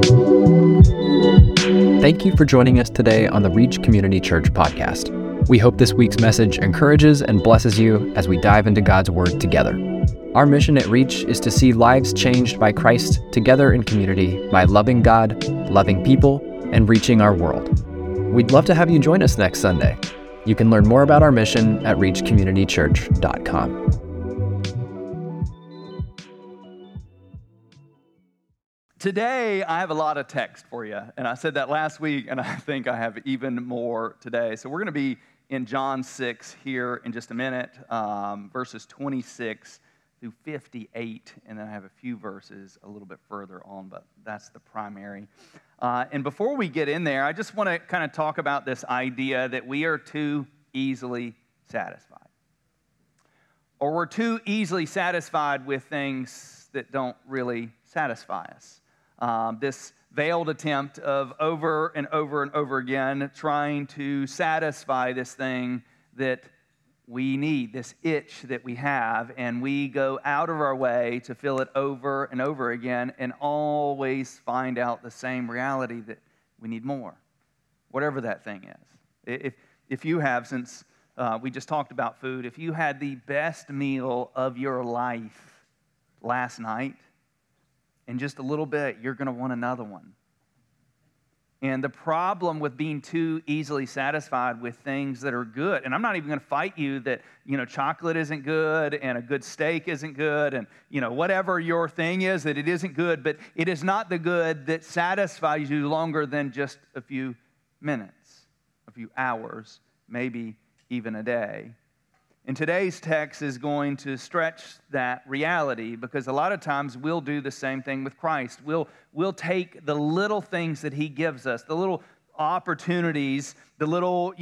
Thank you for joining us today on the Reach Community Church podcast. We hope this week's message encourages and blesses you as we dive into God's Word together. Our mission at Reach is to see lives changed by Christ together in community by loving God, loving people, and reaching our world. We'd love to have you join us next Sunday. You can learn more about our mission at reachcommunitychurch.com. Today, I have a lot of text for you, and I said that last week, and I think I have even more today. So we're going to be in John 6 here in just a minute, verses 26 through 58, and then I have a few verses a little bit further on, but that's the primary. And before we get in there, I just want to kind of talk about this idea that we are too easily satisfied, or we're too easily satisfied with things that don't really satisfy us. This veiled attempt of over and over and over again trying to satisfy this thing that we need, this itch that we have, and we go out of our way to fill it over and over again and always find out the same reality that we need more, whatever that thing is. If you have, since we just talked about food, if you had the best meal of your life last night, in just a little bit, you're going to want another one. And the problem with being too easily satisfied with things that are good, and I'm not even going to fight you that, chocolate isn't good and a good steak isn't good and, whatever your thing is, that it isn't good, but it is not the good that satisfies you longer than just a few minutes, a few hours, maybe even a day. And today's text is going to stretch that reality because a lot of times we'll do the same thing with Christ. We'll take the little things that He gives us, the little opportunities, the little,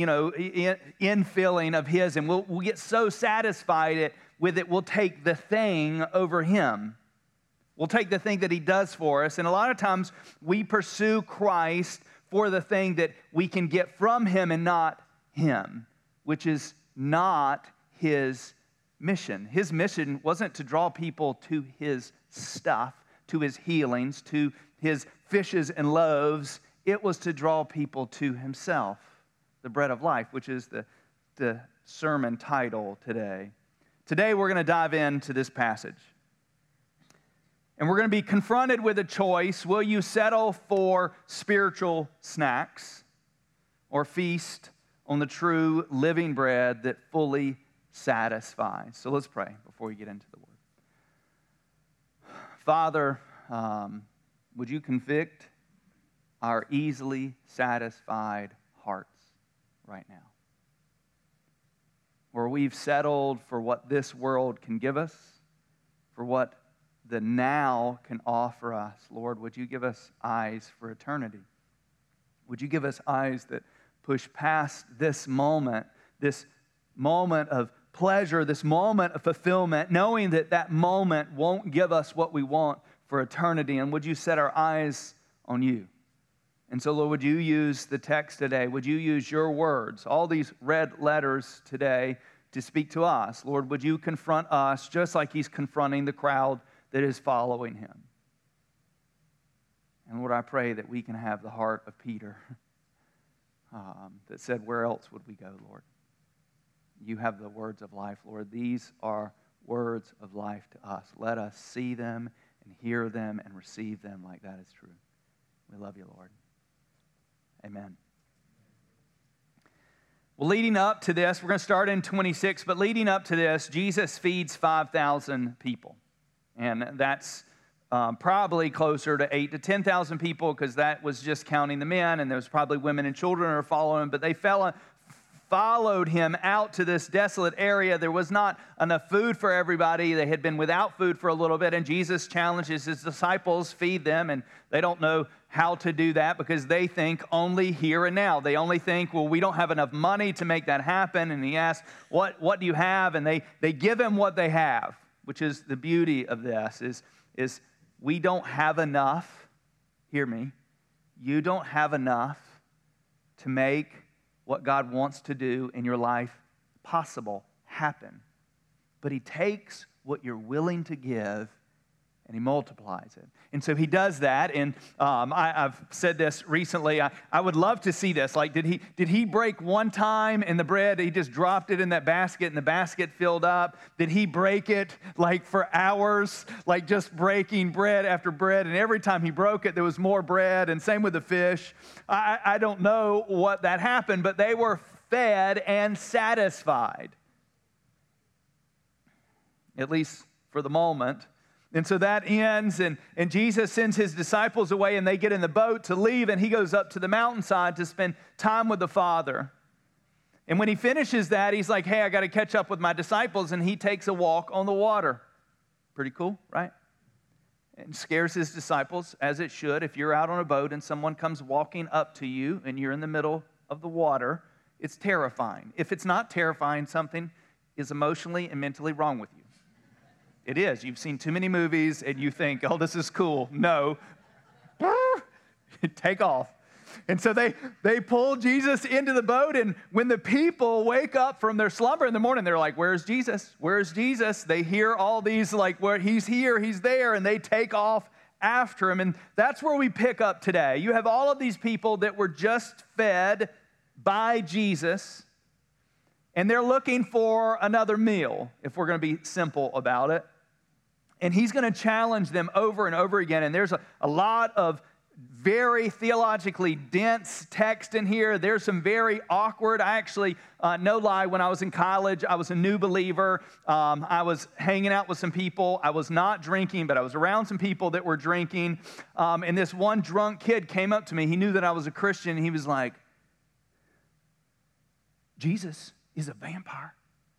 infilling of His, and we'll get so satisfied with it, we'll take the thing over Him. We'll take the thing that He does for us. And a lot of times we pursue Christ for the thing that we can get from Him and not Him, which is not His mission. His mission wasn't to draw people to His stuff, to His healings, to His fishes and loaves. It was to draw people to Himself, the bread of life, which is the sermon title today. Today we're going to dive into this passage. And we're going to be confronted with a choice. Will you settle for spiritual snacks or feast on the true living bread that fully satisfies? So let's pray before we get into the Word. Father, would you convict our easily satisfied hearts right now? Where we've settled for what this world can give us, for what the now can offer us. Lord, would you give us eyes for eternity? Would you give us eyes that push past this moment of pleasure, this moment of fulfillment, knowing that that moment won't give us what we want for eternity. And would you set our eyes on you? And so, Lord, would you use the text today? Would you use your words, all these red letters today, to speak to us? Lord, would you confront us just like He's confronting the crowd that is following Him? And Lord, I pray that we can have the heart of Peter that said, where else would we go, Lord? You have the words of life, Lord. These are words of life to us. Let us see them and hear them and receive them like that is true. We love you, Lord. Amen. Well, leading up to this, we're going to start in 26, but leading up to this, Jesus feeds 5,000 people. And that's probably closer to 8,000 to 10,000 people because that was just counting the men, and there was probably women and children who are following him, but they followed him out to this desolate area. There was not enough food for everybody. They had been without food for a little bit, and Jesus challenges His disciples, feed them, and they don't know how to do that because they think only here and now. They only think, well, we don't have enough money to make that happen, and He asks, what do you have? And they give Him what they have, which is the beauty of this, is we don't have enough, hear me, you don't have enough to make what God wants to do in your life possible, happen. But He takes what you're willing to give and he multiplies it. And so he does that, and I've said this recently. I would love to see this. Like, did he break one time and the bread, he just dropped it in that basket and the basket filled up? Did he break it like for hours, like just breaking bread after bread? And every time he broke it, there was more bread, and same with the fish. I don't know what that happened, but they were fed and satisfied, at least for the moment. And so that ends, and Jesus sends his disciples away, and they get in the boat to leave, and he goes up to the mountainside to spend time with the Father. And when he finishes that, he's like, hey, I got to catch up with my disciples, and he takes a walk on the water. Pretty cool, right? And scares his disciples, as it should. If you're out on a boat and someone comes walking up to you, and you're in the middle of the water, it's terrifying. If it's not terrifying, something is emotionally and mentally wrong with you. It is. You've seen too many movies and you think, oh, this is cool. No. Take off. And so they pull Jesus into the boat, and when the people wake up from their slumber in the morning, they're like, where's Jesus? Where's Jesus? They hear all these, like, where he's here, he's there, and they take off after him. And that's where we pick up today. You have all of these people that were just fed by Jesus, and they're looking for another meal, if we're going to be simple about it. And he's going to challenge them over and over again. And there's a lot of very theologically dense text in here. There's some very awkward. I actually, no lie, when I was in college, I was a new believer. I was hanging out with some people. I was not drinking, but I was around some people that were drinking. And this one drunk kid came up to me. He knew that I was a Christian. And he was like, Jesus is a vampire.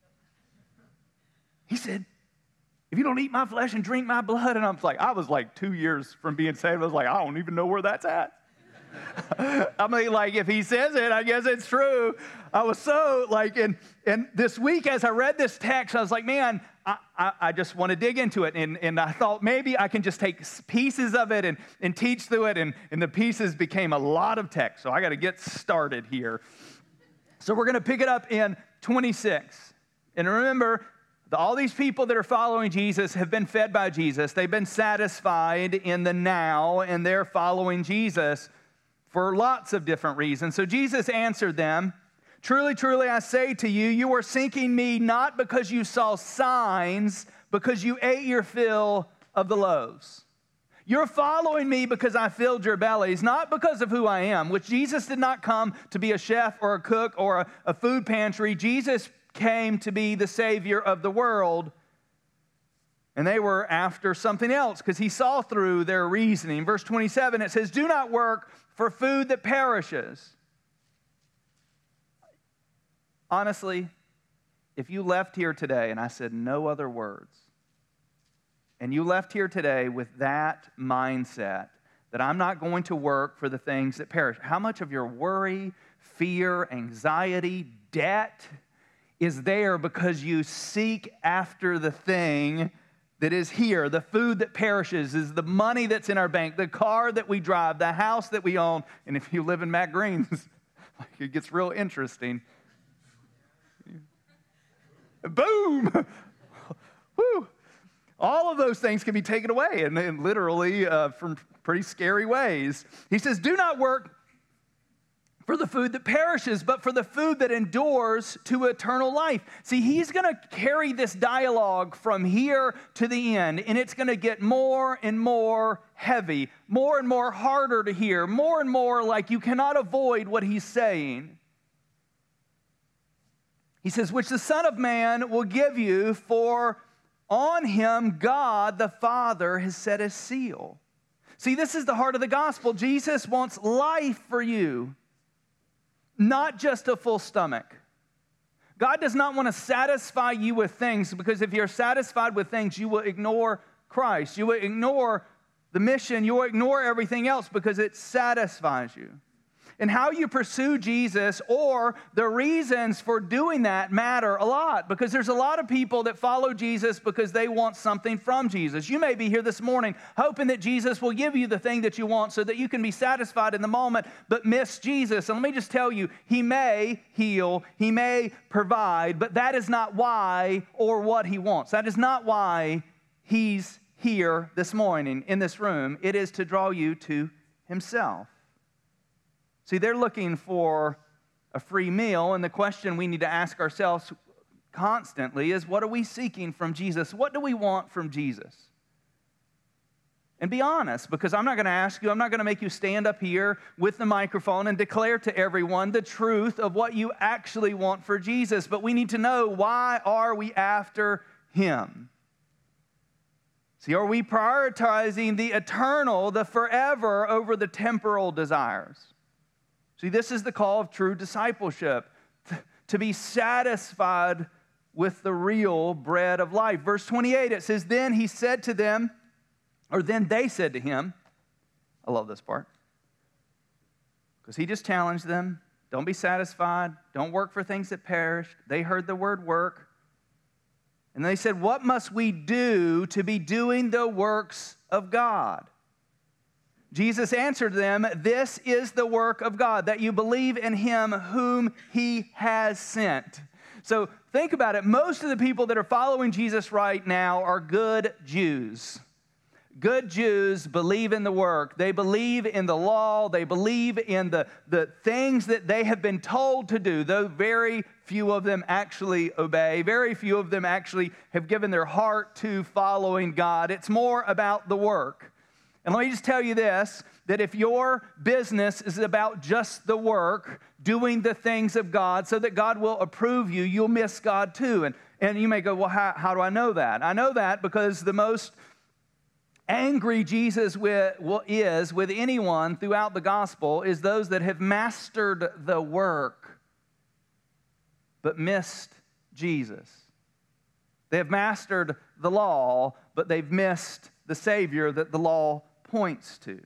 He said, if you don't eat my flesh and drink my blood. And I was like 2 years from being saved. I was like, I don't even know where that's at. I mean, like, if he says it, I guess it's true. I was so like, and this week as I read this text, I was like, man, I just want to dig into it. And I thought maybe I can just take pieces of it and teach through it. And the pieces became a lot of text. So I got to get started here. So we're going to pick it up in 26. And remember, all these people that are following Jesus have been fed by Jesus. They've been satisfied in the now, and they're following Jesus for lots of different reasons. So Jesus answered them, truly, truly, I say to you, you are seeking me not because you saw signs, because you ate your fill of the loaves. You're following me because I filled your bellies, not because of who I am, which Jesus did not come to be a chef or a cook or a food pantry. Jesus came to be the Savior of the world. And they were after something else because he saw through their reasoning. Verse 27, it says, do not work for food that perishes. Honestly, if you left here today, and I said no other words, and you left here today with that mindset that I'm not going to work for the things that perish, how much of your worry, fear, anxiety, debt is there because you seek after the thing that is here? The food that perishes is the money that's in our bank, the car that we drive, the house that we own. And if you live in Matt Green's, it gets real interesting. Boom! Woo! All of those things can be taken away, and literally from pretty scary ways. He says, do not work for the food that perishes, but for the food that endures to eternal life. See, he's going to carry this dialogue from here to the end, and it's going to get more and more heavy, more and more harder to hear, more and more like you cannot avoid what he's saying. He says, which the Son of Man will give you, for on him God the Father has set his seal. See, this is the heart of the gospel. Jesus wants life for you, not just a full stomach. God does not want to satisfy you with things, because if you're satisfied with things, you will ignore Christ. You will ignore the mission. You will ignore everything else because it satisfies you. And how you pursue Jesus, or the reasons for doing that, matter a lot, because there's a lot of people that follow Jesus because they want something from Jesus. You may be here this morning hoping that Jesus will give you the thing that you want so that you can be satisfied in the moment, but miss Jesus. And let me just tell you, he may heal, he may provide, but that is not why or what he wants. That is not why he's here this morning in this room, it is to draw you to himself. See, they're looking for a free meal, and the question we need to ask ourselves constantly is, what are we seeking from Jesus? What do we want from Jesus? And be honest, because I'm not going to ask you, I'm not going to make you stand up here with the microphone and declare to everyone the truth of what you actually want for Jesus. But we need to know, why are we after him? See, are we prioritizing the eternal, the forever, over the temporal desires? See, this is the call of true discipleship, to be satisfied with the real bread of life. Verse 28, it says, then he said to them, or then they said to him, I love this part, because he just challenged them, don't be satisfied, don't work for things that perish. They heard the word work. And they said, what must we do to be doing the works of God? Jesus answered them, this is the work of God, that you believe in him whom he has sent. So think about it. Most of the people that are following Jesus right now are good Jews. Good Jews believe in the work. They believe in the law. They believe in the things that they have been told to do, though very few of them actually obey. Very few of them actually have given their heart to following God. It's more about the work. And let me just tell you this, that if your business is about just the work, doing the things of God so that God will approve you, you'll miss God too. And you may go, well, how do I know that? I know that because the most angry Jesus is with anyone throughout the gospel is those that have mastered the work but missed Jesus. They have mastered the law, but they've missed the Savior that the law points to.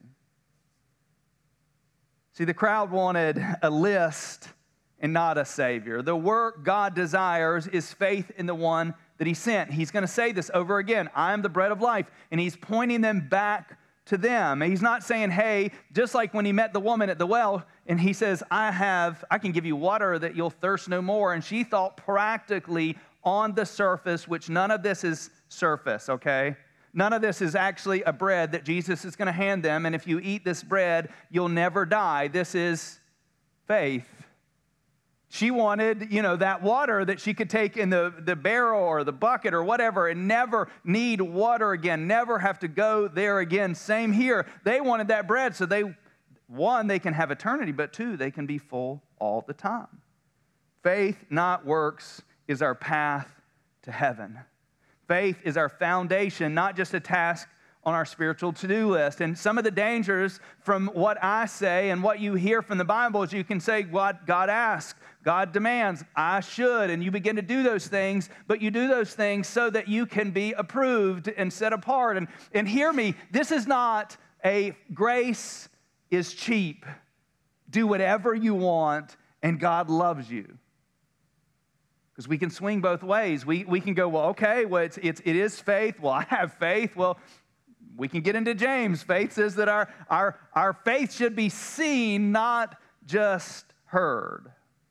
See, the crowd wanted a list and not a Savior. The work God desires is faith in the one that he sent. He's going to say this over again, I am the bread of life, and he's pointing them back to them. And he's not saying, hey, just like when he met the woman at the well, and he says, I can give you water that you'll thirst no more. And she thought practically on the surface, which none of this is surface, okay? None of this is actually a bread that Jesus is going to hand them, and if you eat this bread, you'll never die. This is faith. She wanted, that water that she could take in the barrel or the bucket or whatever and never need water again, never have to go there again. Same here. They wanted that bread so they can have eternity, but two, they can be full all the time. Faith, not works, is our path to heaven. Faith is our foundation, not just a task on our spiritual to-do list. And some of the dangers from what I say and what you hear from the Bible is you can say, what God asks, God demands, I should, and you begin to do those things, but you do those things so that you can be approved and set apart. And hear me, this is not a grace is cheap. Do whatever you want, and God loves you. Because we can swing both ways. We can go, well, okay, well, it is faith. Well, I have faith. Well, we can get into James. Faith says that our faith should be seen, not just heard.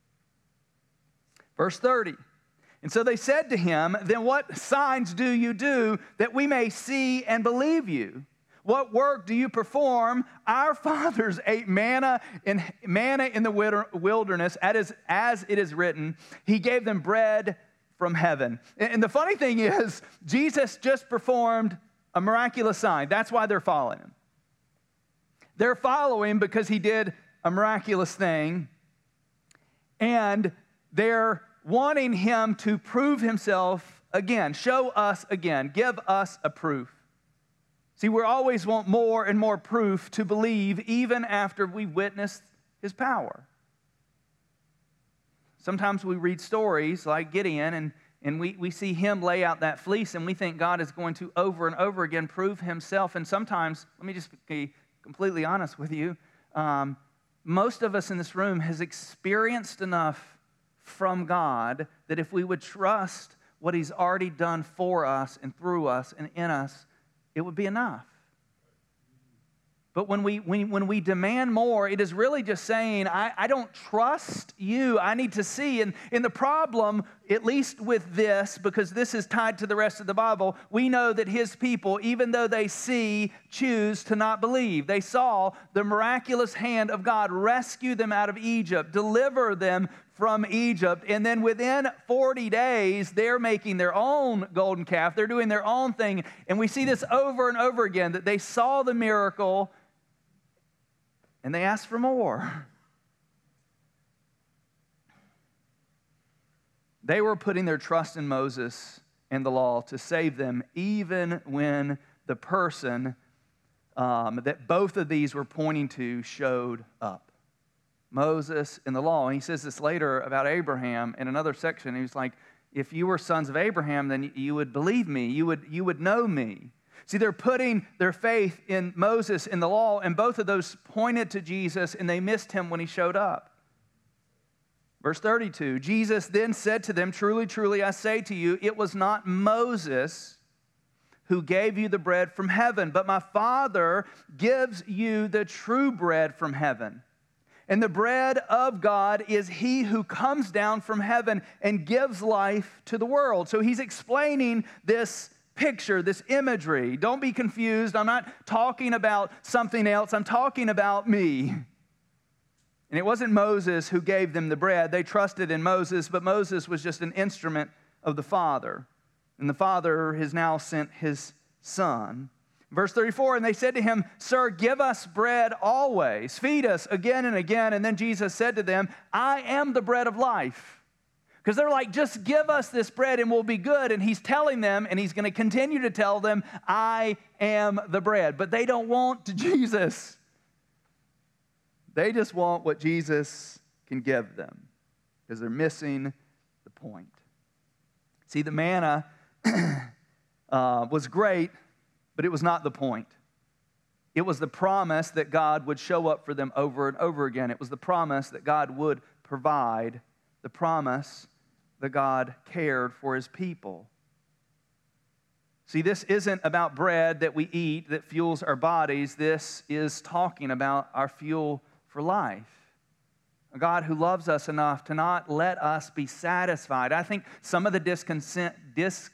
Verse 30. And so they said to him, then what signs do you do that we may see and believe you? What work do you perform? Our fathers ate manna in the wilderness, as it is written. He gave them bread from heaven. And the funny thing is, Jesus just performed a miraculous sign. That's why they're following him. They're following because he did a miraculous thing, and they're wanting him to prove himself again, show us again, give us a proof. See, we always want more and more proof to believe even after we witness his power. Sometimes we read stories like Gideon and we see him lay out that fleece and we think God is going to over and over again prove himself. And sometimes, let me just be completely honest with you, most of us in this room has experienced enough from God that if we would trust what he's already done for us and through us and in us, it would be enough. But when we demand more, it is really just saying, I don't trust you. I need to see. And the problem, at least with this, because this is tied to the rest of the Bible, we know that his people, even though they see, choose to not believe. They saw the miraculous hand of God rescue them out of Egypt, deliver them from Egypt, and then within 40 days, they're making their own golden calf. They're doing their own thing. And we see this over and over again, that they saw the miracle, and they asked for more. They were putting their trust in Moses and the law to save them, even when the person that both of these were pointing to showed up. Moses and the law. And he says this later about Abraham in another section. He's like, if you were sons of Abraham, then you would believe me. You would know me. See, they're putting their faith in Moses and the law, and both of those pointed to Jesus, and they missed him when he showed up. Verse 32, Jesus then said to them, truly, truly, I say to you, it was not Moses who gave you the bread from heaven, but my Father gives you the true bread from heaven. And the bread of God is he who comes down from heaven and gives life to the world. So he's explaining this picture, this imagery. Don't be confused. I'm not talking about something else. I'm talking about me. And it wasn't Moses who gave them the bread. They trusted in Moses, but Moses was just an instrument of the Father. And the Father has now sent his Son. Verse 34, and they said to him, Sir, give us bread always. Feed us again and again. And then Jesus said to them, I am the bread of life. Because they're like, just give us this bread and we'll be good. And he's telling them, and he's going to continue to tell them, I am the bread. But they don't want Jesus. They just want what Jesus can give them, because they're missing the point. See, the manna was great, but it was not the point. It was the promise that God would show up for them over and over again. It was the promise that God would provide, the promise that God cared for his people. See, this isn't about bread that we eat that fuels our bodies. This is talking about our fuel for life. A God who loves us enough to not let us be satisfied. I think some of the discontentness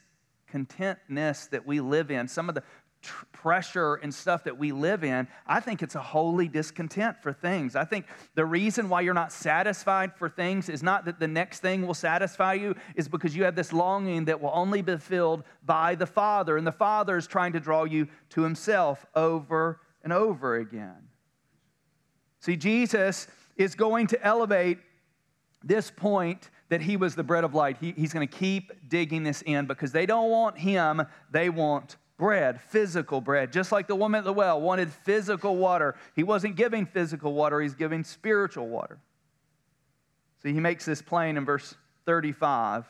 that we live in, some of the pressure and stuff that we live in, I think it's a holy discontent for things. I think the reason why you're not satisfied for things is not that the next thing will satisfy you, is because you have this longing that will only be filled by the Father, and the Father is trying to draw you to himself over and over again. See, Jesus is going to elevate this point that he was the bread of life. He's going to keep digging this in, because they don't want him, they want bread, physical bread. Just like the woman at the well wanted physical water. He wasn't giving physical water, he's giving spiritual water. See, he makes this plain in verse 35.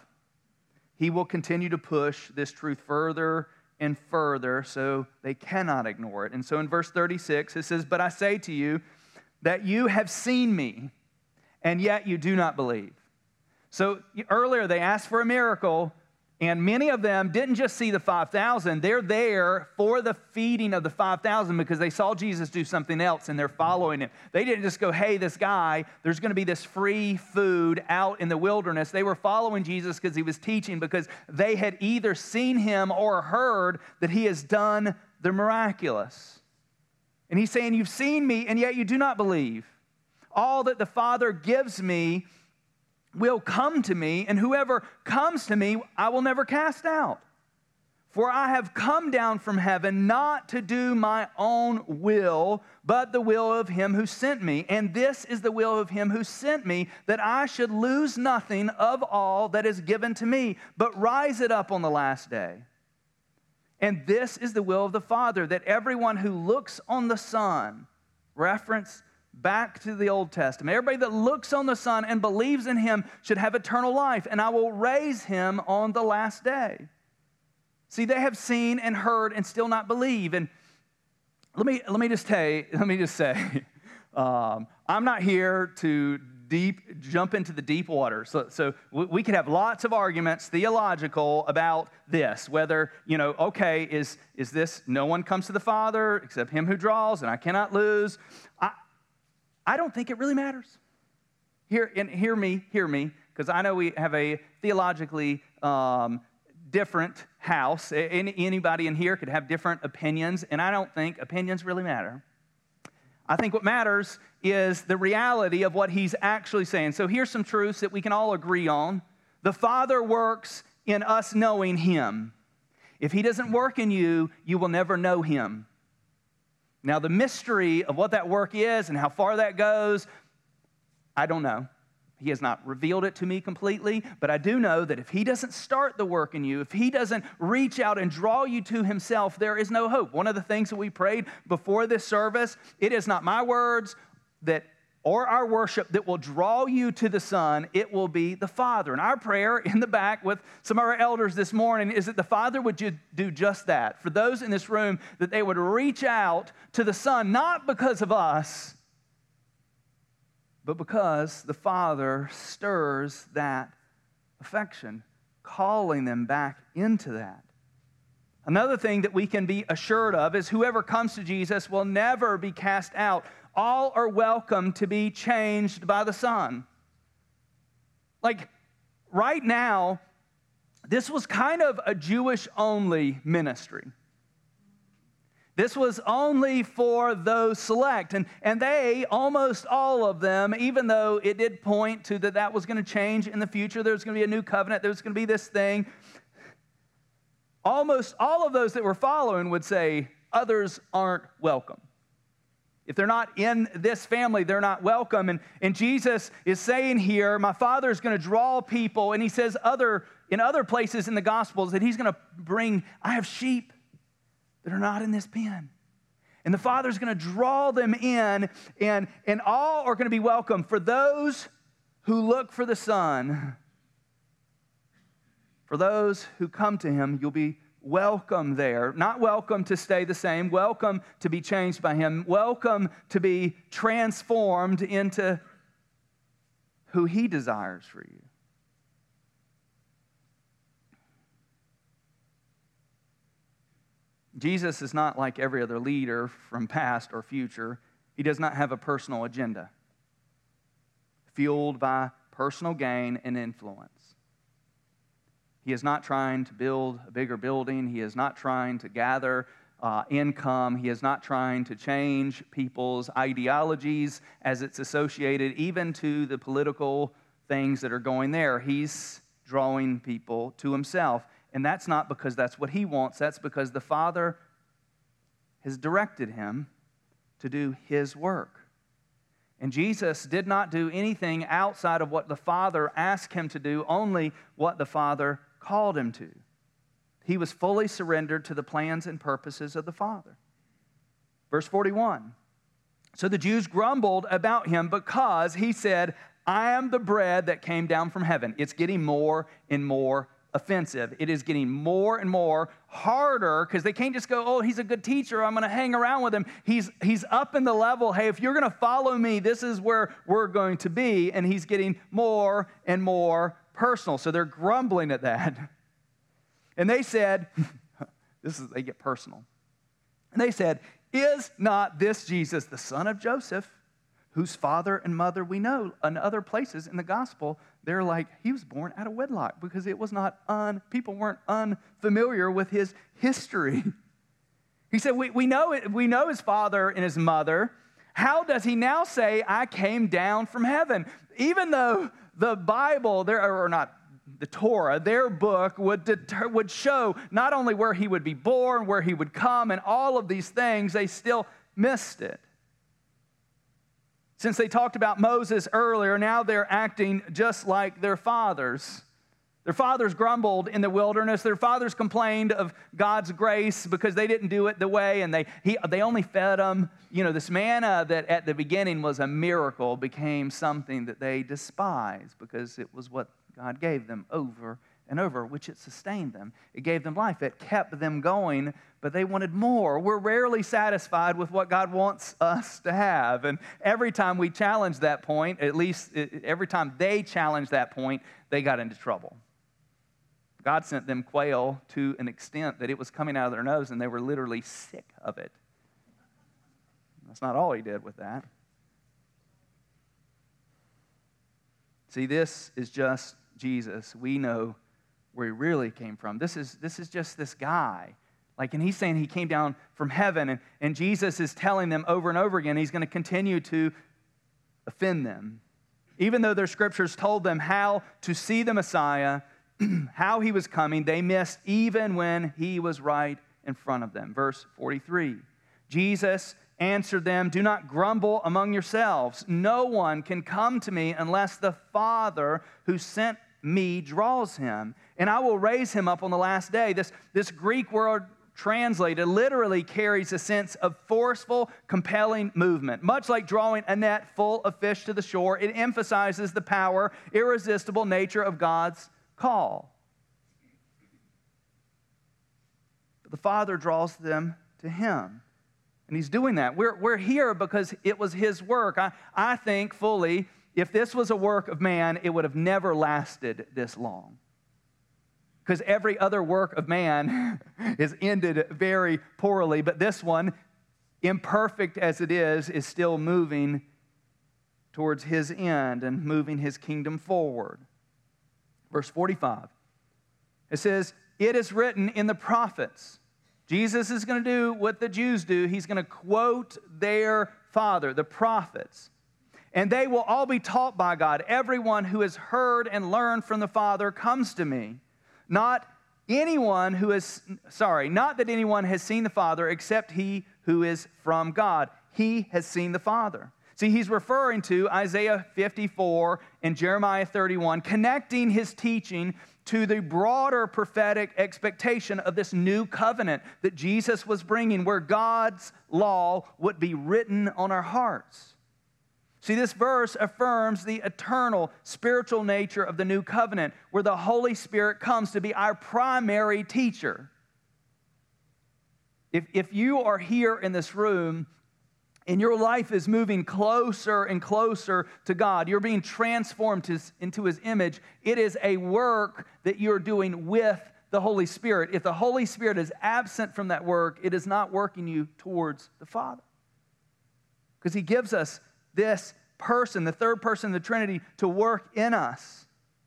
He will continue to push this truth further and further, so they cannot ignore it. And so in verse 36, it says, But I say to you that you have seen me, and yet you do not believe. So earlier they asked for a miracle, and many of them didn't just see the 5,000. They're there for the feeding of the 5,000 because they saw Jesus do something else and they're following him. They didn't just go, hey, this guy, there's going to be this free food out in the wilderness. They were following Jesus because he was teaching, because they had either seen him or heard that he has done the miraculous. And he's saying, you've seen me, and yet you do not believe. All that the Father gives me will come to me, and whoever comes to me, I will never cast out. For I have come down from heaven not to do my own will, but the will of him who sent me. And this is the will of him who sent me, that I should lose nothing of all that is given to me, but rise it up on the last day. And this is the will of the Father, that everyone who looks on the Son, reference back to the Old Testament, everybody that looks on the Son and believes in him should have eternal life, and I will raise him on the last day. See, they have seen and heard and still not believe. And let me just say, I'm not here to jump into the deep water. So we could have lots of arguments, theological, about this, whether, okay, is this no one comes to the Father except him who draws, and I cannot lose. I don't think it really matters. Hear me, because I know we have a theologically different house. Anybody in here could have different opinions, and I don't think opinions really matter. I think what matters is the reality of what he's actually saying. So here's some truths that we can all agree on. The Father works in us knowing him. If he doesn't work in you, you will never know him. Now, the mystery of what that work is and how far that goes, I don't know. He has not revealed it to me completely, but I do know that if he doesn't start the work in you, if he doesn't reach out and draw you to himself, there is no hope. One of the things that we prayed before this service, it is not my words or our worship that will draw you to the Son, it will be the Father. And our prayer in the back with some of our elders this morning is that the Father would do just that. For those in this room, that they would reach out to the Son, not because of us, but because the Father stirs that affection, calling them back into that. Another thing that we can be assured of is whoever comes to Jesus will never be cast out. All are welcome to be changed by the Son. Like, right now, this was kind of a Jewish-only ministry. This was only for those select. And they, almost all of them, even though it did point to that was going to change in the future, there was going to be a new covenant, there was going to be this thing, almost all of those that were following would say, others aren't welcome. If they're not in this family, they're not welcome. And Jesus is saying here, my Father is going to draw people, and he says in other places in the Gospels that he's going to bring, I have sheep that are not in this pen. And the Father's going to draw them in, and all are going to be welcome. For those who look for the Son, for those who come to him, you'll be welcome there. Not welcome to stay the same, welcome to be changed by him, welcome to be transformed into who he desires for you. Jesus is not like every other leader from past or future. He does not have a personal agenda, fueled by personal gain and influence. He is not trying to build a bigger building. He is not trying to gather income. He is not trying to change people's ideologies as it's associated even to the political things that are going there. He's drawing people to himself. And that's not because that's what he wants. That's because the Father has directed him to do his work. And Jesus did not do anything outside of what the Father asked him to do, only what the Father called him to. He was fully surrendered to the plans and purposes of the Father. Verse 41. So the Jews grumbled about him because he said, I am the bread that came down from heaven. It's getting more and more offensive. It is getting more and more harder because they can't just go, oh, he's a good teacher, I'm going to hang around with him. He's up in the level, hey, if you're going to follow me, this is where we're going to be. And he's getting more and more personal. So they're grumbling at that. And they said, they get personal. And they said, is not this Jesus, the son of Joseph, whose father and mother we know? In other places in the gospel, they're like, he was born out of wedlock because it was not people weren't unfamiliar with his history. He said, we know his father and his mother. How does he now say, I came down from heaven? Even though the Bible, the Torah, their book would show not only where he would be born, where he would come, and all of these things, they still missed it. Since they talked about Moses earlier, now they're acting just like their fathers. Their fathers grumbled in the wilderness. Their fathers complained of God's grace because they didn't do it the way, and they only fed them. This manna that at the beginning was a miracle became something that they despised because it was what God gave them over and over, which it sustained them. It gave them life. It kept them going, but they wanted more. We're rarely satisfied with what God wants us to have. And every time we challenge that point, at least every time they challenged that point, they got into trouble. God sent them quail to an extent that it was coming out of their nose and they were literally sick of it. That's not all he did with that. See, this is just Jesus. We know where he really came from. This is just this guy. And he's saying he came down from heaven, and Jesus is telling them over and over again he's going to continue to offend them. Even though their scriptures told them how to see the Messiah, how he was coming, they missed even when he was right in front of them. Verse 43, Jesus answered them, "Do not grumble among yourselves. No one can come to me unless the Father who sent me draws him, and I will raise him up on the last day." This Greek word translated literally carries a sense of forceful, compelling movement. Much like drawing a net full of fish to the shore, it emphasizes the power, irresistible nature of God's call. But the Father draws them to him. And he's doing that. We're here because it was his work. I think fully, if this was a work of man, it would have never lasted this long. Because every other work of man is ended very poorly. But this one, imperfect as it is still moving towards his end and moving his kingdom forward. Verse 45, it says, "It is written in the prophets." Jesus is going to do what the Jews do. He's going to quote their father, the prophets. "And they will all be taught by God. Everyone who has heard and learned from the Father comes to me. Not that anyone has seen the Father except he who is from God. He has seen the Father." See, he's referring to Isaiah 54 and Jeremiah 31, connecting his teaching to the broader prophetic expectation of this new covenant that Jesus was bringing, where God's law would be written on our hearts. See, this verse affirms the eternal spiritual nature of the new covenant, where the Holy Spirit comes to be our primary teacher. If you are here in this room and your life is moving closer and closer to God, you're being transformed into his image, it is a work that you're doing with the Holy Spirit. If the Holy Spirit is absent from that work, it is not working you towards the Father. Because he gives us this person, the third person of the Trinity, to work in us.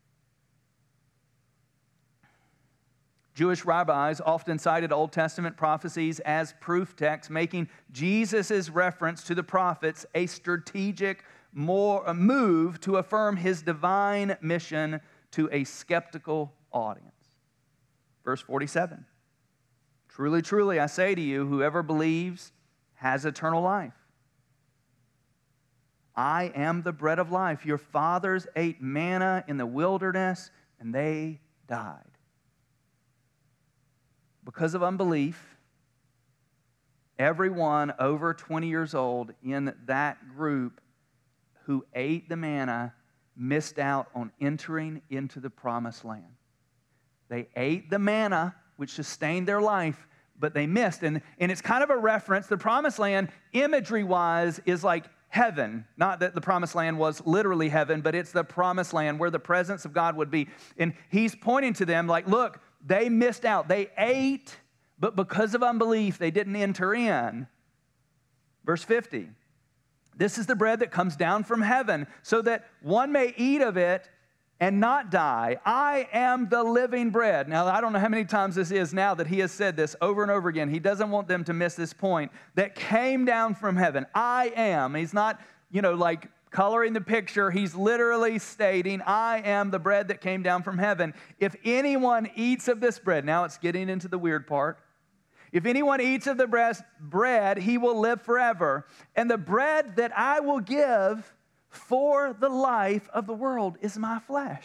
Jewish rabbis often cited Old Testament prophecies as proof texts, making Jesus' reference to the prophets a strategic move to affirm his divine mission to a skeptical audience. Verse 47, "Truly, truly, I say to you, whoever believes has eternal life. I am the bread of life. Your fathers ate manna in the wilderness, and they died." Because of unbelief, everyone over 20 years old in that group who ate the manna missed out on entering into the promised land. They ate the manna, which sustained their life, but they missed. And it's kind of a reference. The promised land, imagery-wise, is like heaven. Not that the promised land was literally heaven, but it's the promised land where the presence of God would be. And he's pointing to them like, look, they missed out. They ate, but because of unbelief, they didn't enter in. Verse 50, "This is the bread that comes down from heaven, so that one may eat of it and not die. I am the living bread." Now, I don't know how many times this is now that he has said this over and over again. He doesn't want them to miss this point. That came down from heaven. I am. He's not, like coloring the picture. He's literally stating, I am the bread that came down from heaven. If anyone eats of this bread, now it's getting into the weird part. If anyone eats of the bread, he will live forever. And the bread that I will give for the life of the world is my flesh.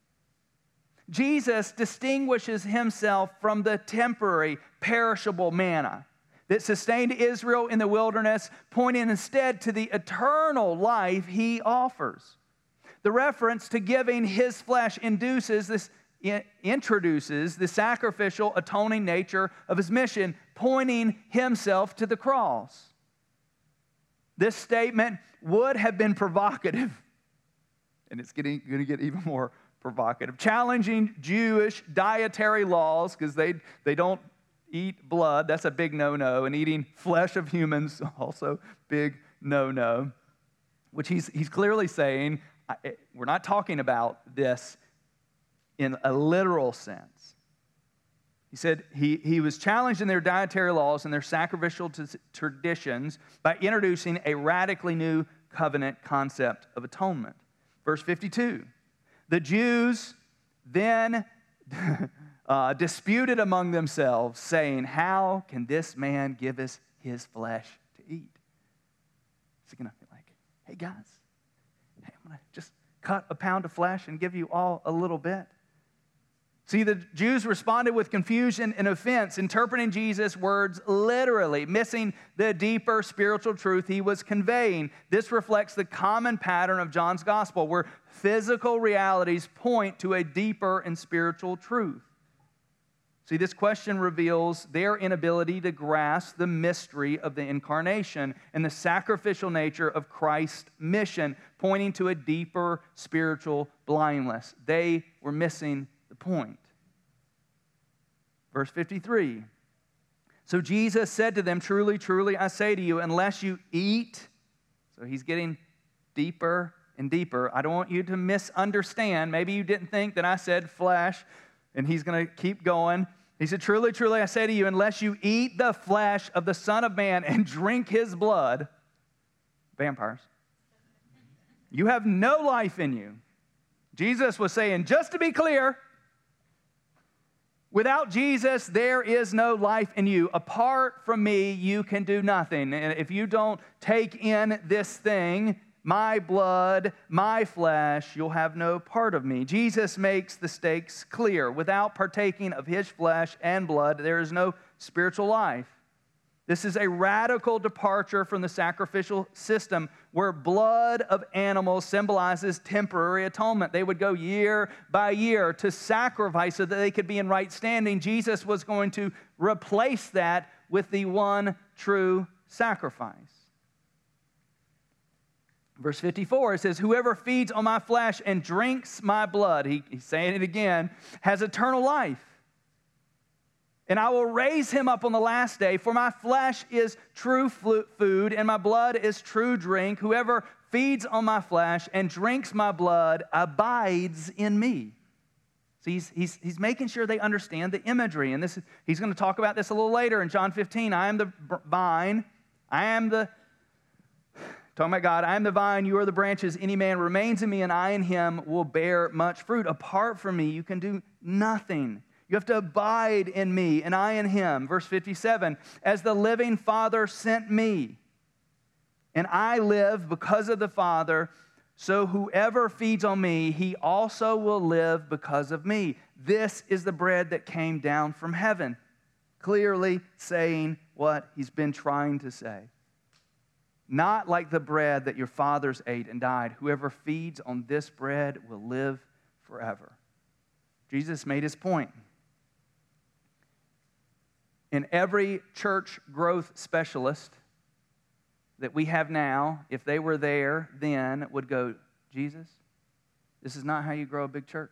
Jesus distinguishes himself from the temporary, perishable manna that sustained Israel in the wilderness, pointing instead to the eternal life he offers. The reference to giving his flesh induces this introduces the sacrificial, atoning nature of his mission, pointing himself to the cross. This statement would have been provocative, and it's going to get even more provocative, challenging Jewish dietary laws, because they don't eat blood. That's a big no-no. And eating flesh of humans, also big no-no, which he's clearly saying, we're not talking about this in a literal sense. He said he was challenged in their dietary laws and their sacrificial traditions by introducing a radically new covenant concept of atonement. Verse 52, the Jews then disputed among themselves, saying, how can this man give us his flesh to eat? Is he going to be like, hey guys, hey, I'm going to just cut a pound of flesh and give you all a little bit? See, the Jews responded with confusion and offense, interpreting Jesus' words literally, missing the deeper spiritual truth he was conveying. This reflects the common pattern of John's gospel, where physical realities point to a deeper and spiritual truth. See, this question reveals their inability to grasp the mystery of the incarnation and the sacrificial nature of Christ's mission, pointing to a deeper spiritual blindness. They were missing the point. Verse 53. So Jesus said to them, truly, truly, I say to you, unless you eat, so he's getting deeper and deeper. I don't want you to misunderstand. Maybe you didn't think that I said flesh, and he's going to keep going. He said, truly, truly, I say to you, unless you eat the flesh of the Son of Man and drink his blood, vampires, you have no life in you. Jesus was saying, just to be clear, without Jesus, there is no life in you. Apart from me, you can do nothing. And if you don't take in this thing, my blood, my flesh, you'll have no part of me. Jesus makes the stakes clear. Without partaking of his flesh and blood, there is no spiritual life. This is a radical departure from the sacrificial system where blood of animals symbolizes temporary atonement. They would go year by year to sacrifice so that they could be in right standing. Jesus was going to replace that with the one true sacrifice. Verse 54, it says, whoever feeds on my flesh and drinks my blood, he's saying it again, has eternal life. And I will raise him up on the last day, for my flesh is true food, and my blood is true drink. Whoever feeds on my flesh and drinks my blood abides in me. So he's making sure they understand the imagery. And he's going to talk about this a little later in John 15. I am the vine. Talking about God, I am the vine, you are the branches. Any man remains in me, and I in him will bear much fruit. Apart from me, you can do nothing. You have to abide in me, and I in him. Verse 57, as the living Father sent me, and I live because of the Father, so whoever feeds on me, he also will live because of me. This is the bread that came down from heaven, clearly saying what he's been trying to say. Not like the bread that your fathers ate and died. Whoever feeds on this bread will live forever. Jesus made his point. And every church growth specialist that we have now, if they were there then, would go, Jesus, this is not how you grow a big church.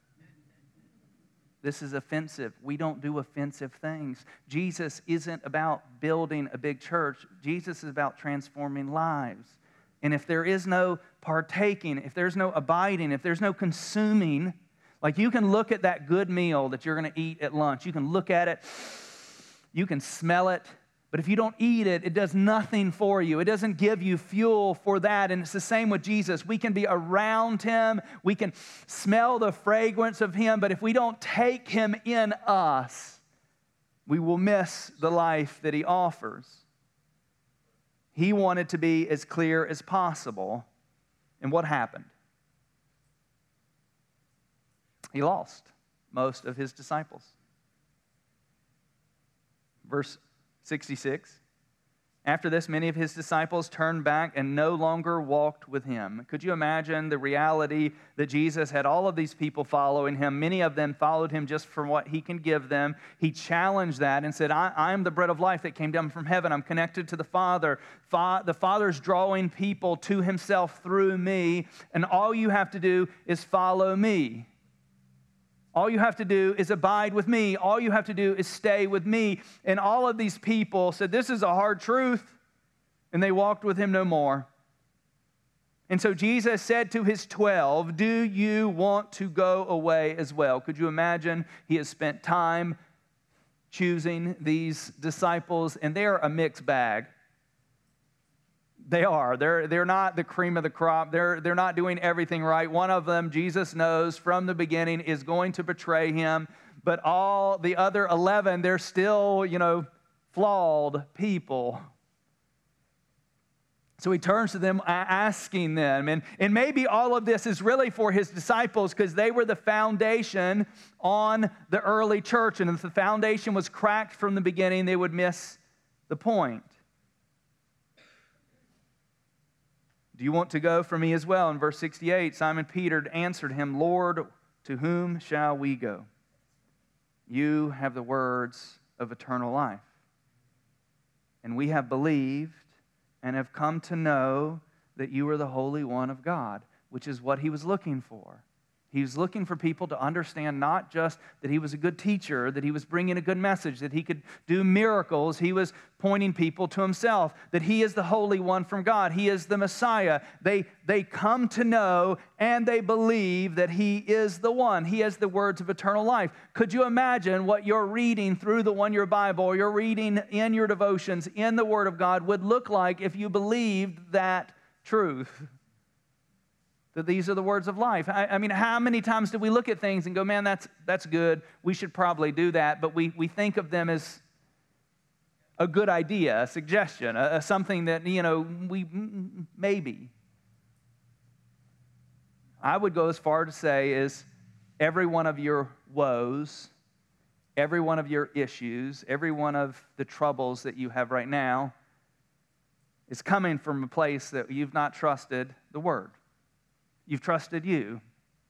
This is offensive. We don't do offensive things. Jesus isn't about building a big church. Jesus is about transforming lives. And if there is no partaking, if there's no abiding, if there's no consuming, like you can look at that good meal that you're going to eat at lunch. You can look at it. You can smell it. But if you don't eat it, it does nothing for you. It doesn't give you fuel for that. And it's the same with Jesus. We can be around him. We can smell the fragrance of him. But if we don't take him in us, we will miss the life that he offers. He wanted to be as clear as possible. And what happened? He lost most of his disciples. Verse 66, After this, many of his disciples turned back and no longer walked with him. Could you imagine the reality that Jesus had all of these people following him? Many of them followed him just for what he can give them. He challenged that and said, I am the bread of life that came down from heaven. I'm connected to the Father. The Father's drawing people to himself through me, and all you have to do is follow me. All you have to do is abide with me. All you have to do is stay with me. And all of these people said, this is a hard truth. And they walked with him no more. And so Jesus said to his 12, do you want to go away as well? Could you imagine? He has spent time choosing these disciples, and they're a mixed bag. They are. They're not the cream of the crop. They're not doing everything right. One of them, Jesus knows from the beginning, is going to betray him. But all the other 11, they're still, flawed people. So he turns to them, asking them. And maybe all of this is really for his disciples because they were the foundation on the early church. And if the foundation was cracked from the beginning, they would miss the point. Do you want to go for me as well? In verse 68, Simon Peter answered him, Lord, to whom shall we go? You have the words of eternal life. And we have believed and have come to know that you are the Holy One of God, which is what he was looking for. He was looking for people to understand not just that he was a good teacher, that he was bringing a good message, that he could do miracles. He was pointing people to himself, that he is the Holy One from God. He is the Messiah. They come to know and they believe that he is the one. He has the words of eternal life. Could you imagine what you're reading through the One Year Bible, or you're reading in your devotions in the Word of God would look like if you believed that truth? That these are the words of life. I mean, how many times do we look at things and go, man, that's good. We should probably do that. But we think of them as a good idea, a suggestion, something that, we maybe. I would go as far to say is every one of your woes, every one of your issues, every one of the troubles that you have right now is coming from a place that you've not trusted the Word. You've trusted you.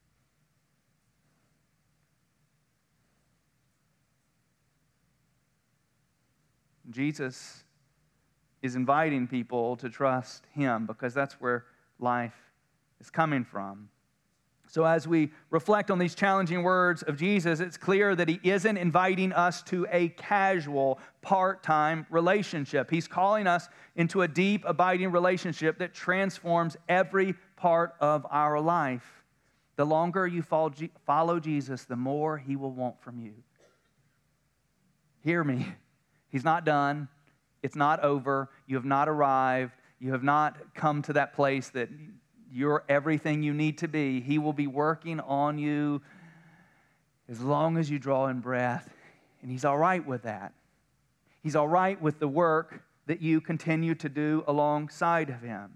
Jesus is inviting people to trust him because that's where life is coming from. So as we reflect on these challenging words of Jesus, it's clear that he isn't inviting us to a casual, part-time relationship. He's calling us into a deep, abiding relationship that transforms every part of our life. The longer you follow Jesus, the more he will want from you. Hear me. He's not done. It's not over. You have not arrived. You have not come to that place that you're everything you need to be. He will be working on you as long as you draw in breath. And he's all right with that. He's all right with the work that you continue to do alongside of him.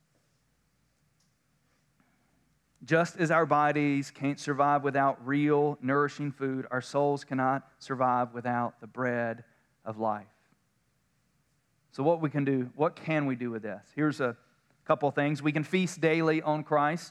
Just as our bodies can't survive without real, nourishing food, our souls cannot survive without the bread of life. So what can we do with this? Here's a couple of things. We can feast daily on Christ.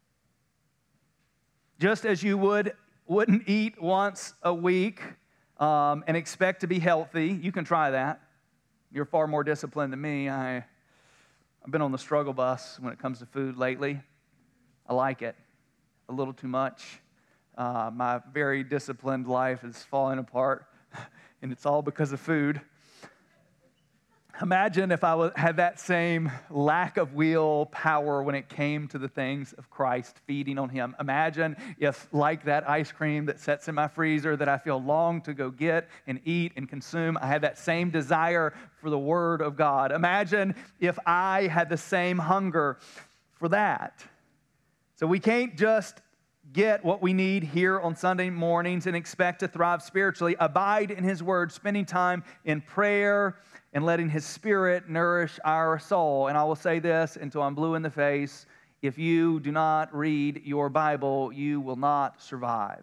Just as you wouldn't eat once a week and expect to be healthy, you can try that. You're far more disciplined than me. I've been on the struggle bus when it comes to food lately. I like it a little too much. My very disciplined life is falling apart, and it's all because of food. Imagine if I had that same lack of willpower when it came to the things of Christ, feeding on him. Imagine if, like that ice cream that sits in my freezer that I feel long to go get and eat and consume, I had that same desire for the Word of God. Imagine if I had the same hunger for that. So we can't just get what we need here on Sunday mornings and expect to thrive spiritually. Abide in his Word, spending time in prayer and letting his Spirit nourish our soul. And I will say this until I'm blue in the face: if you do not read your Bible, you will not survive.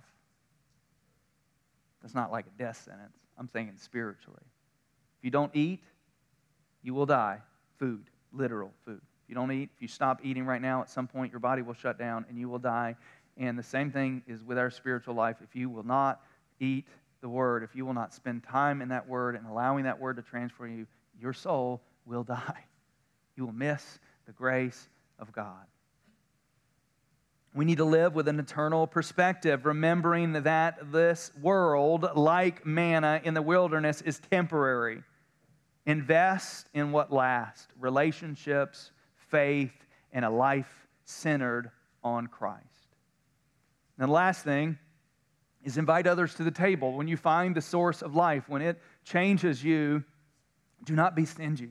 That's not like a death sentence. I'm thinking spiritually. If you don't eat, you will die. Food, literal food. If you don't eat, if you stop eating right now, at some point your body will shut down and you will die. And the same thing is with our spiritual life. If you will not eat the Word, if you will not spend time in that Word and allowing that Word to transform you, your soul will die. You will miss the grace of God. We need to live with an eternal perspective, remembering that this world, like manna in the wilderness, is temporary. Invest in what lasts: relationships, faith, and a life centered on Christ. And the last thing is invite others to the table. When you find the source of life, when it changes you, do not be stingy.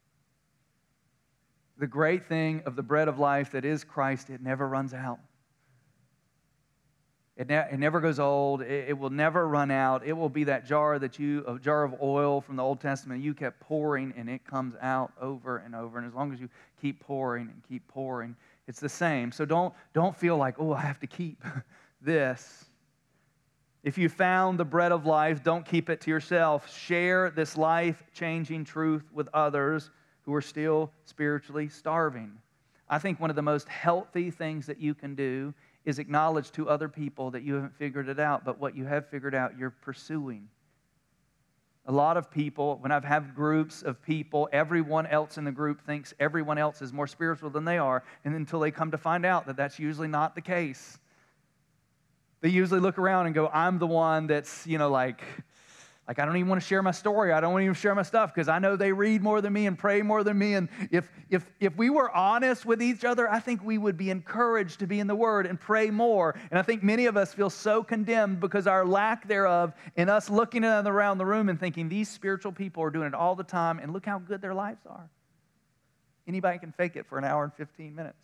The great thing of the bread of life that is Christ, it never runs out. It never goes old. It will never run out. It will be that jar a jar of oil from the Old Testament you kept pouring, and it comes out over and over. And as long as you keep pouring and keep pouring, it's the same. So don't feel like, oh, I have to keep this. If you found the bread of life, don't keep it to yourself. Share this life-changing truth with others who are still spiritually starving. I think one of the most healthy things that you can do is acknowledge to other people that you haven't figured it out, but what you have figured out, you're pursuing. A lot of people, when I've had groups of people, everyone else in the group thinks everyone else is more spiritual than they are, and until they come to find out that that's usually not the case. They usually look around and go, I'm the one that's, like I don't even want to share my story. I don't want to even share my stuff because I know they read more than me and pray more than me. And if we were honest with each other, I think we would be encouraged to be in the Word and pray more. And I think many of us feel so condemned because our lack thereof, and us looking around the room and thinking these spiritual people are doing it all the time, and look how good their lives are. Anybody can fake it for an hour and 15 minutes.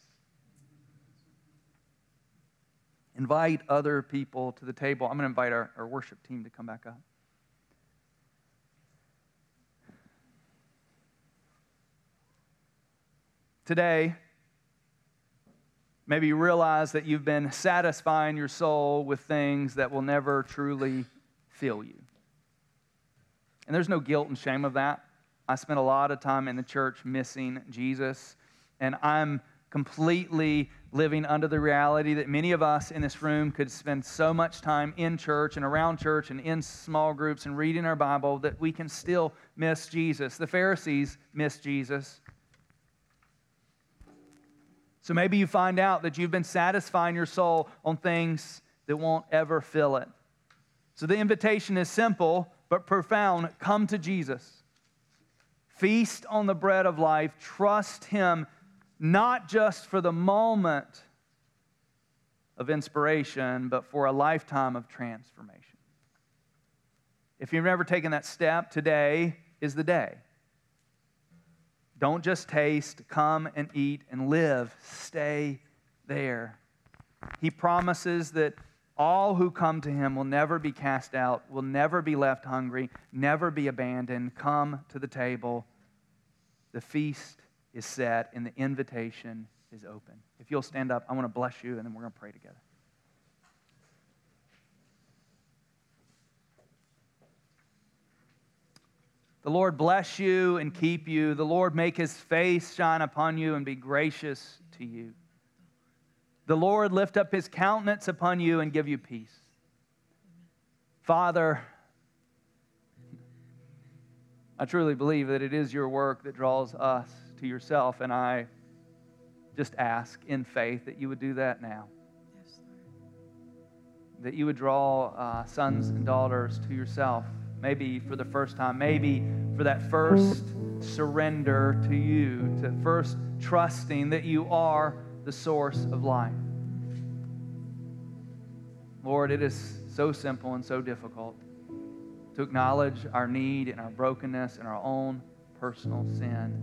Invite other people to the table. I'm going to invite our worship team to come back up. Today, maybe you realize that you've been satisfying your soul with things that will never truly fill you. And there's no guilt and shame of that. I spent a lot of time in the church missing Jesus, and I'm completely living under the reality that many of us in this room could spend so much time in church and around church and in small groups and reading our Bible that we can still miss Jesus. The Pharisees missed Jesus. So maybe you find out that you've been satisfying your soul on things that won't ever fill it. So the invitation is simple but profound. Come to Jesus. Feast on the bread of life. Trust Him, not just for the moment of inspiration, but for a lifetime of transformation. If you've never taken that step, today is the day. Don't just taste, come and eat and live. Stay there. He promises that all who come to Him will never be cast out, will never be left hungry, never be abandoned. Come to the table. The feast is set and the invitation is open. If you'll stand up, I want to bless you and then we're going to pray together. The Lord bless you and keep you. The Lord make His face shine upon you and be gracious to you. The Lord lift up His countenance upon you and give you peace. Father, I truly believe that it is your work that draws us to yourself, and I just ask in faith that you would do that now. Yes, Lord. That you would draw sons and daughters to yourself. Maybe for the first time, maybe for that first surrender to you, to first trusting that you are the source of life. Lord, it is so simple and so difficult to acknowledge our need and our brokenness and our own personal sin.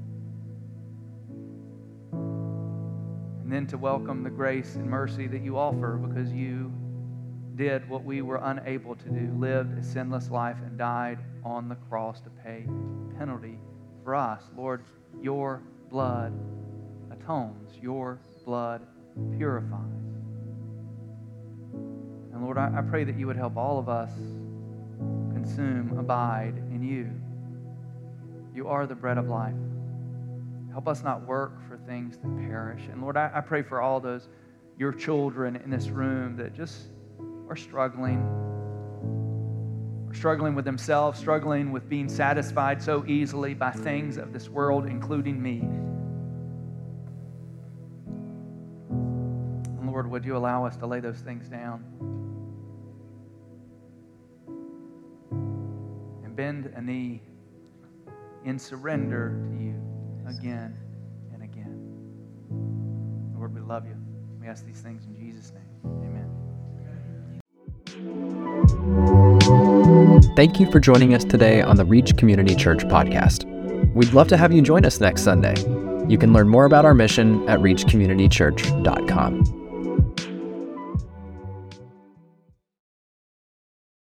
And then to welcome the grace and mercy that you offer because you did what we were unable to do, lived a sinless life and died on the cross to pay penalty for us. Lord, your blood atones. Your blood purifies. And Lord, I pray that you would help all of us consume, abide in you. You are the bread of life. Help us not work for things that perish. And Lord, I pray for all those, your children in this room that just are struggling with themselves, struggling with being satisfied so easily by things of this world, including me. And Lord, would you allow us to lay those things down and bend a knee in surrender to you again and again. Lord, we love you. We ask these things in Jesus' name. Amen. Thank you for joining us today on the Reach Community Church podcast. We'd love to have you join us next Sunday. You can learn more about our mission at reachcommunitychurch.com.